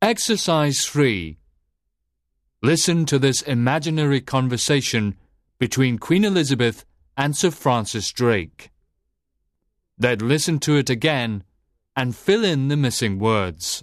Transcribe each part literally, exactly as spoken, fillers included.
Exercise three. Listen to this imaginary conversation between Queen Elizabeth and Sir Francis Drake. Then listen to it again and fill in the missing words.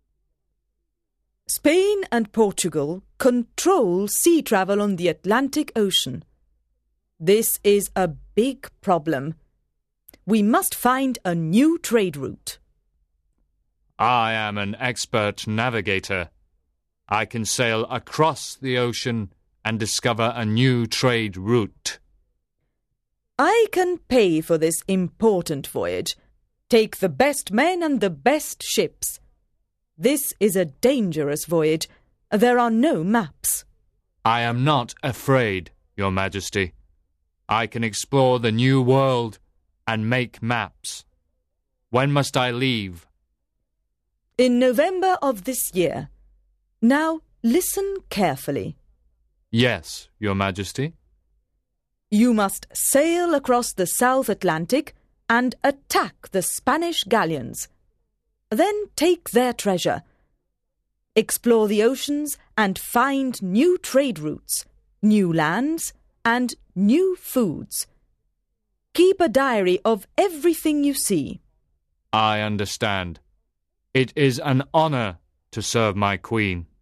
Spain and Portugal control sea travel on the Atlantic Ocean. This is a big problem. We must find a new trade route. I am an expert navigator. I can sail across the ocean and discover a new trade route. I can pay for this important voyage. Take the best men and the best ships. This is a dangerous voyage. There are no maps. I am not afraid, Your Majesty. I can explore the new world and make maps. When must I leave? In November of this year. Now listen carefully. Yes, Your Majesty. You must sail across the South Atlantic and attack the Spanish galleons. Then take their treasure. Explore the oceans and find new trade routes, new lands, and new foods. Keep a diary of everything you see. I understand. It is an honor to serve my Queen.